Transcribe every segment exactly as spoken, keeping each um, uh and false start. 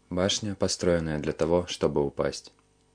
Башня, построенная для того, чтобы упасть.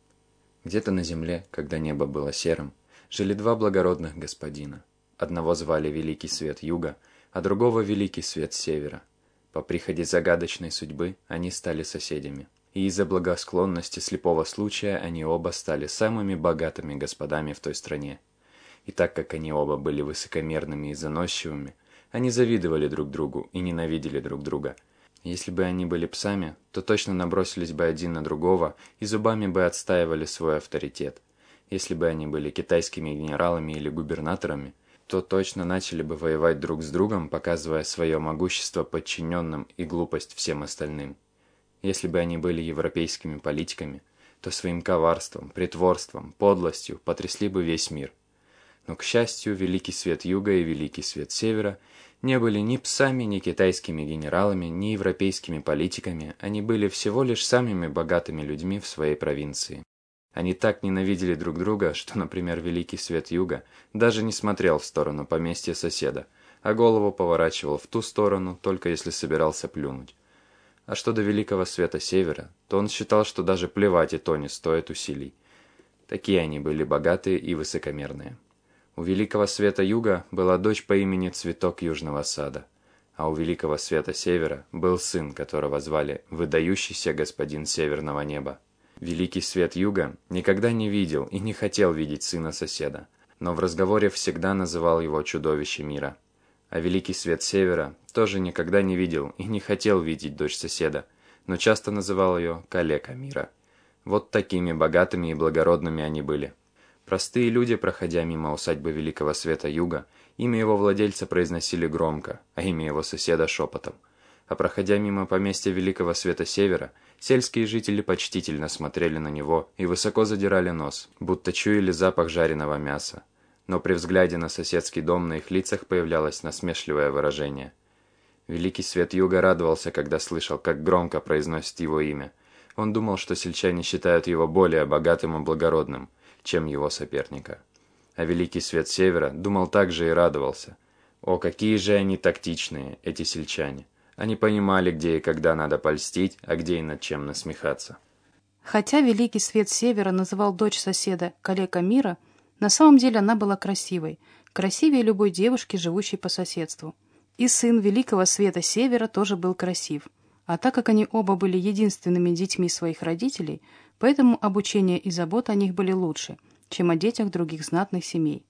Где-то на земле, когда небо было серым, жили два благородных господина. Одного звали Великий Свет Юга, а другого Великий Свет Севера. По приходе загадочной судьбы они стали соседями. И из-за благосклонности слепого случая они оба стали самыми богатыми господами в той стране. И так как они оба были высокомерными и заносчивыми, они завидовали друг другу и ненавидели друг друга. Если бы они были псами, то точно набросились бы один на другого и зубами бы отстаивали свой авторитет. Если бы они были китайскими генералами или губернаторами, то точно начали бы воевать друг с другом, показывая свое могущество подчиненным и глупость всем остальным. Если бы они были европейскими политиками, то своим коварством, притворством, подлостью потрясли бы весь мир. Но, к счастью, Великий Свет Юга и Великий Свет Севера не были ни псами, ни китайскими генералами, ни европейскими политиками, они были всего лишь самыми богатыми людьми в своей провинции. Они так ненавидели друг друга, что, например, Великий Свет Юга даже не смотрел в сторону поместья соседа, а голову поворачивал в ту сторону, только если собирался плюнуть. А что до Великого Света Севера, то он считал, что даже плевать и то не стоит усилий. Такие они были богатые и высокомерные. У Великого Света Юга была дочь по имени Цветок Южного Сада, а у Великого Света Севера был сын, которого звали Выдающийся Господин Северного Неба. Великий Свет Юга никогда не видел и не хотел видеть сына соседа, но в разговоре всегда называл его чудовище мира. А Великий Свет Севера тоже никогда не видел и не хотел видеть дочь соседа, но часто называл ее калека мира. Вот такими богатыми и благородными они были. Простые люди, проходя мимо усадьбы Великого Света Юга, имя его владельца произносили громко, а имя его соседа шепотом. А проходя мимо поместья Великого Света Севера, сельские жители почтительно смотрели на него и высоко задирали нос, будто чуяли запах жареного мяса. Но при взгляде на соседский дом на их лицах появлялось насмешливое выражение. Великий Свет Юга радовался, когда слышал, как громко произносит его имя. Он думал, что сельчане считают его более богатым и благородным, чем его соперника. А Великий Свет Севера думал также и радовался. О, какие же они тактичные, эти сельчане! Они понимали, где и когда надо польстить, а где и над чем насмехаться. Хотя Великий Свет Севера называл дочь соседа калека мира, на самом деле она была красивой, красивее любой девушки, живущей по соседству. И сын Великого Света Севера тоже был красив. А так как они оба были единственными детьми своих родителей, поэтому обучение и забота о них были лучше, чем о детях других знатных семей.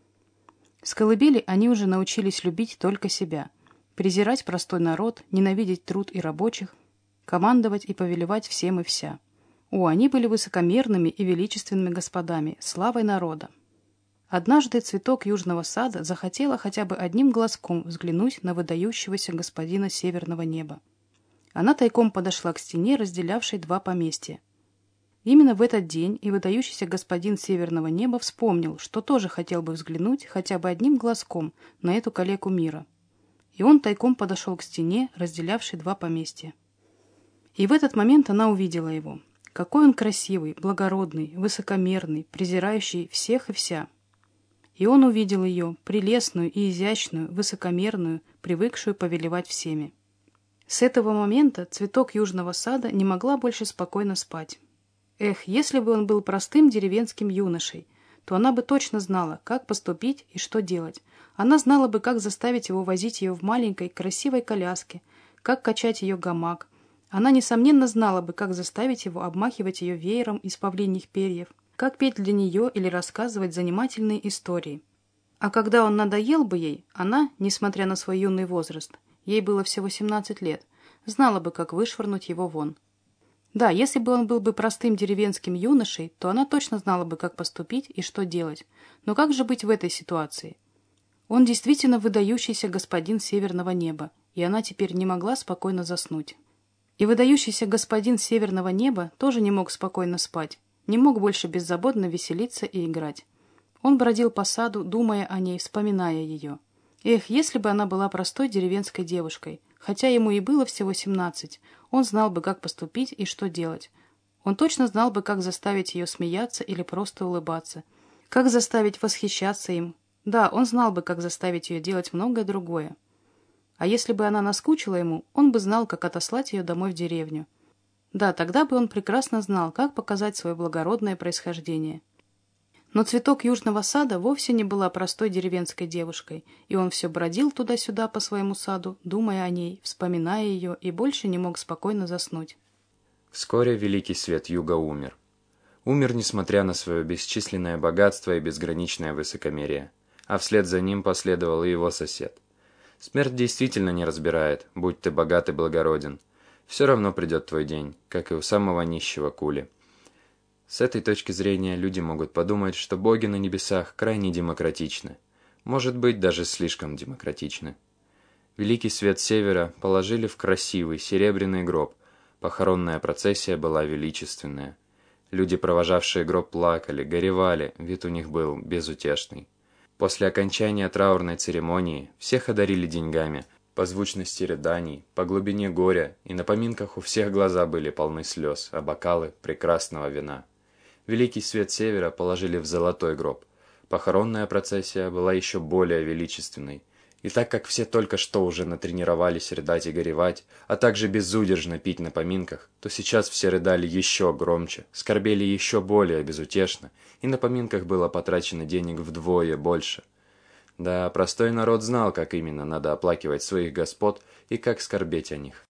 С колыбели они уже научились любить только себя, презирать простой народ, ненавидеть труд и рабочих, командовать и повелевать всем и вся. О, они были высокомерными и величественными господами, славой народа. Однажды Цветок Южного Сада захотела хотя бы одним глазком взглянуть на выдающегося господина Северного Неба. Она тайком подошла к стене, разделявшей два поместья. Именно в этот день и выдающийся господин Северного Неба вспомнил, что тоже хотел бы взглянуть хотя бы одним глазком на эту калеку мира. И он тайком подошел к стене, разделявшей два поместья. И в этот момент она увидела его. Какой он красивый, благородный, высокомерный, презирающий всех и вся. И он увидел ее, прелестную и изящную, высокомерную, привыкшую повелевать всеми. С этого момента Цветок Южного Сада не могла больше спокойно спать. Эх, если бы он был простым деревенским юношей, то она бы точно знала, как поступить и что делать. Она знала бы, как заставить его возить ее в маленькой красивой коляске, как качать ее гамак. Она, несомненно, знала бы, как заставить его обмахивать ее веером из павлиньих перьев, как петь для нее или рассказывать занимательные истории. А когда он надоел бы ей, она, несмотря на свой юный возраст, ей было всего семнадцать лет, знала бы, как вышвырнуть его вон. Да, если бы он был бы простым деревенским юношей, то она точно знала бы, как поступить и что делать. Но как же быть в этой ситуации? Он действительно выдающийся господин Северного Неба, и она теперь не могла спокойно заснуть. И выдающийся господин Северного Неба тоже не мог спокойно спать, не мог больше беззаботно веселиться и играть. Он бродил по саду, думая о ней, вспоминая ее. Эх, если бы она была простой деревенской девушкой, хотя ему и было всего семнадцать, он знал бы, как поступить и что делать. Он точно знал бы, как заставить ее смеяться или просто улыбаться, как заставить восхищаться им. Да, он знал бы, как заставить ее делать многое другое. А если бы она наскучила ему, он бы знал, как отослать ее домой в деревню. Да, тогда бы он прекрасно знал, как показать свое благородное происхождение. Но цветок южного сада вовсе не была простой деревенской девушкой, и он все бродил туда-сюда по своему саду, думая о ней, вспоминая ее, и больше не мог спокойно заснуть. Вскоре великий свет юга умер. Умер, несмотря на свое бесчисленное богатство и безграничное высокомерие, а вслед за ним последовал и его сосед. Смерть действительно не разбирает, будь ты богат и благороден. Все равно придет твой день, как и у самого нищего кули. С этой точки зрения люди могут подумать, что боги на небесах крайне демократичны. Может быть, даже слишком демократичны. Великий свет севера положили в красивый серебряный гроб. Похоронная процессия была величественная. Люди, провожавшие гроб, плакали, горевали, вид у них был безутешный. После окончания траурной церемонии всех одарили деньгами, по звучности рыданий, по глубине горя, и на поминках у всех глаза были полны слез, а бокалы прекрасного вина. Великий свет севера положили в золотой гроб. Похоронная процессия была еще более величественной. И так как все только что уже натренировались рыдать и горевать, а также безудержно пить на поминках, то сейчас все рыдали еще громче, скорбели еще более безутешно, и на поминках было потрачено денег вдвое больше. Да, простой народ знал, как именно надо оплакивать своих господ и как скорбеть о них.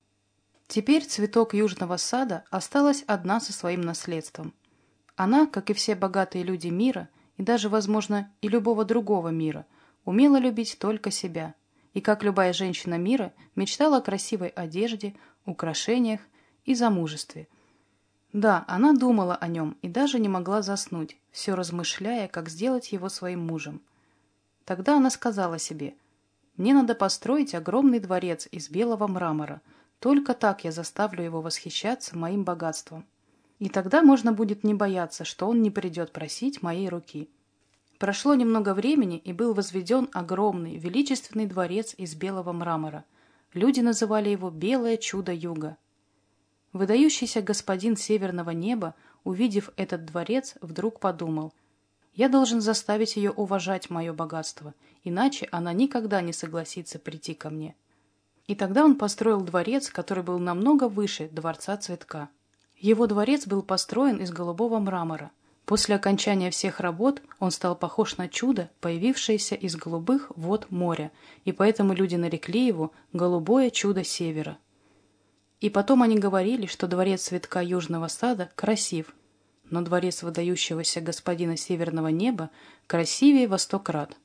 Теперь цветок южного сада осталась одна со своим наследством. Она, как и все богатые люди мира, и даже, возможно, и любого другого мира, умела любить только себя, и, как любая женщина мира, мечтала о красивой одежде, украшениях и замужестве. Да, она думала о нем и даже не могла заснуть, все размышляя, как сделать его своим мужем. Тогда она сказала себе: «Мне надо построить огромный дворец из белого мрамора, только так я заставлю его восхищаться моим богатством. И тогда можно будет не бояться, что он не придет просить моей руки». Прошло немного времени, и был возведен огромный, величественный дворец из белого мрамора. Люди называли его «Белое чудо юга». Выдающийся господин северного неба, увидев этот дворец, вдруг подумал: «Я должен заставить ее уважать мое богатство, иначе она никогда не согласится прийти ко мне». И тогда он построил дворец, который был намного выше дворца цветка. Его дворец был построен из голубого мрамора. После окончания всех работ он стал похож на чудо, появившееся из голубых вод моря, и поэтому люди нарекли его «Голубое чудо севера». И потом они говорили, что дворец цветка южного сада красив, но дворец выдающегося господина северного неба красивее во сто крат.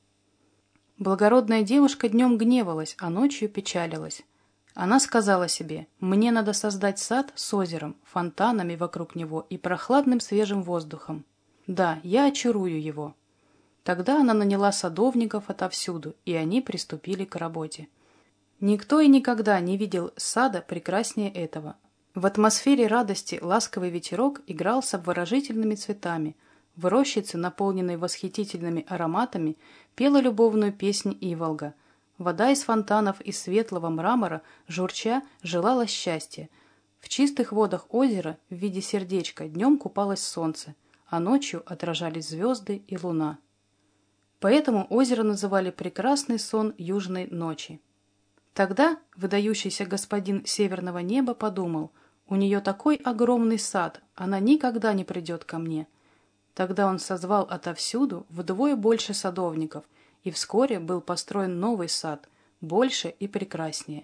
Благородная девушка днем гневалась, а ночью печалилась. Она сказала себе: «Мне надо создать сад с озером, фонтанами вокруг него и прохладным свежим воздухом. Да, я очарую его». Тогда она наняла садовников отовсюду, и они приступили к работе. Никто и никогда не видел сада прекраснее этого. В атмосфере радости ласковый ветерок играл с обворожительными цветами. В рощице, наполненной восхитительными ароматами, пела любовную песнь иволга. Вода из фонтанов из светлого мрамора, журча, желала счастья. В чистых водах озера в виде сердечка днем купалось солнце, а ночью отражались звезды и луна. Поэтому озеро называли «прекрасный сон южной ночи». Тогда выдающийся господин северного неба подумал: «У нее такой огромный сад, она никогда не придет ко мне». Тогда он созвал отовсюду вдвое больше садовников, и вскоре был построен новый сад, больше и прекраснее.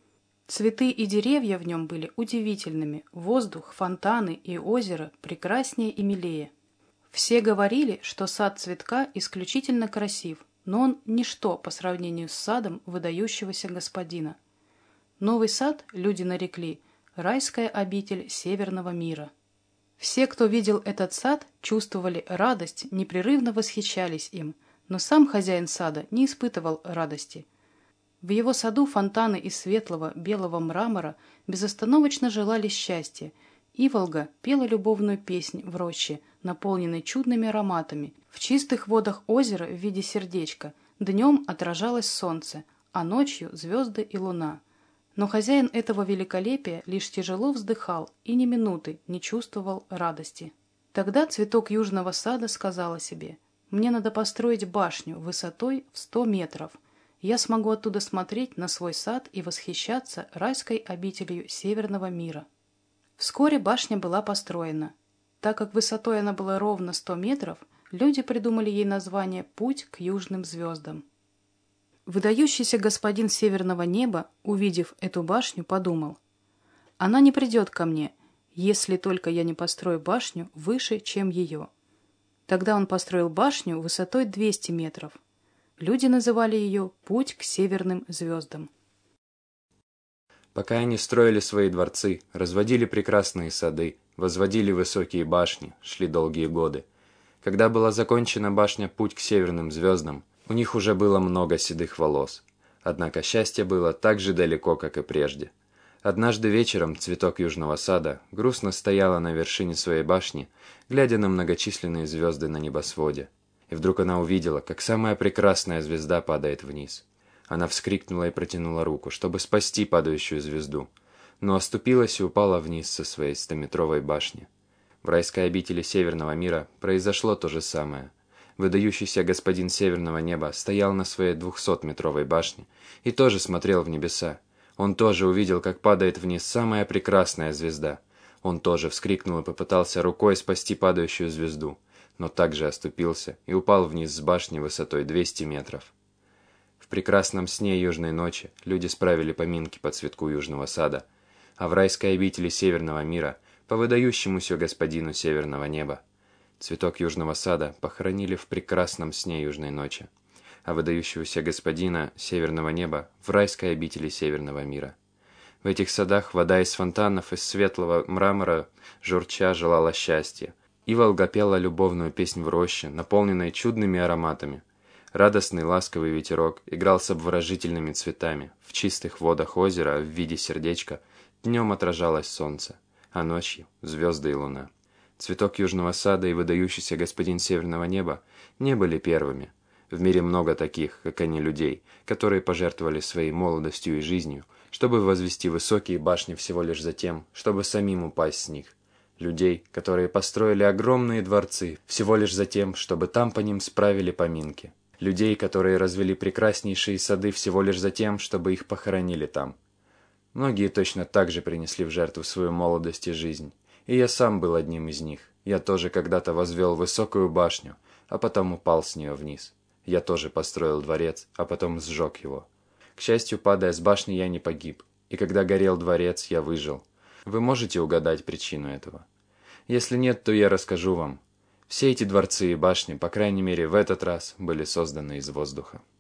Цветы и деревья в нем были удивительными, воздух, фонтаны и озеро прекраснее и милее. Все говорили, что сад цветка исключительно красив, но он ничто по сравнению с садом выдающегося господина. Новый сад люди нарекли «Райская обитель северного мира». Все, кто видел этот сад, чувствовали радость, непрерывно восхищались им, но сам хозяин сада не испытывал радости. В его саду фонтаны из светлого белого мрамора безостановочно желали счастья. Иволга пела любовную песнь в роще, наполненной чудными ароматами. В чистых водах озера в виде сердечка днем отражалось солнце, а ночью звезды и луна. Но хозяин этого великолепия лишь тяжело вздыхал и ни минуты не чувствовал радости. Тогда цветок южного сада сказала себе: «Мне надо построить башню высотой в сто метров. Я смогу оттуда смотреть на свой сад и восхищаться райской обителью северного мира». Вскоре башня была построена. Так как высотой она была ровно сто метров, люди придумали ей название «Путь к южным звездам». Выдающийся господин северного неба, увидев эту башню, подумал: «Она не придет ко мне, если только я не построю башню выше, чем ее». Тогда он построил башню высотой двести метров. Люди называли ее «Путь к северным звездам». Пока они строили свои дворцы, разводили прекрасные сады, возводили высокие башни, шли долгие годы. Когда была закончена башня «Путь к северным звездам», у них уже было много седых волос. Однако счастье было так же далеко, как и прежде. Однажды вечером цветок южного сада грустно стояла на вершине своей башни, глядя на многочисленные звезды на небосводе. И вдруг она увидела, как самая прекрасная звезда падает вниз. Она вскрикнула и протянула руку, чтобы спасти падающую звезду, но оступилась и упала вниз со своей стометровой башни. В райской обители Северного мира произошло то же самое. Выдающийся господин Северного неба стоял на своей двухсотметровой башне и тоже смотрел в небеса. Он тоже увидел, как падает вниз самая прекрасная звезда. Он тоже вскрикнул и попытался рукой спасти падающую звезду, но также оступился и упал вниз с башни высотой двести метров. В прекрасном сне южной ночи люди справили поминки по цветку южного сада, а в райской обители Северного мира по выдающемуся господину Северного неба цветок южного сада похоронили в прекрасном сне южной ночи, а выдающегося господина Северного неба в райской обители Северного мира. В этих садах вода из фонтанов из светлого мрамора журча желала счастья. Иволга пела любовную песнь в роще, наполненной чудными ароматами. Радостный ласковый ветерок играл с обворожительными цветами. В чистых водах озера в виде сердечка днем отражалось солнце, а ночью звезды и луна. Цветок южного сада и выдающийся господин Северного неба не были первыми. В мире много таких, как они, людей, которые пожертвовали своей молодостью и жизнью, чтобы возвести высокие башни всего лишь за тем, чтобы самим упасть с них. Людей, которые построили огромные дворцы всего лишь за тем, чтобы там по ним справили поминки. Людей, которые развели прекраснейшие сады всего лишь за тем, чтобы их похоронили там. Многие точно так же принесли в жертву свою молодость и жизнь. И я сам был одним из них. Я тоже когда-то возвел высокую башню, а потом упал с нее вниз. Я тоже построил дворец, а потом сжег его. К счастью, падая с башни, я не погиб. И когда горел дворец, я выжил. Вы можете угадать причину этого? Если нет, то я расскажу вам. Все эти дворцы и башни, по крайней мере в этот раз, были созданы из воздуха.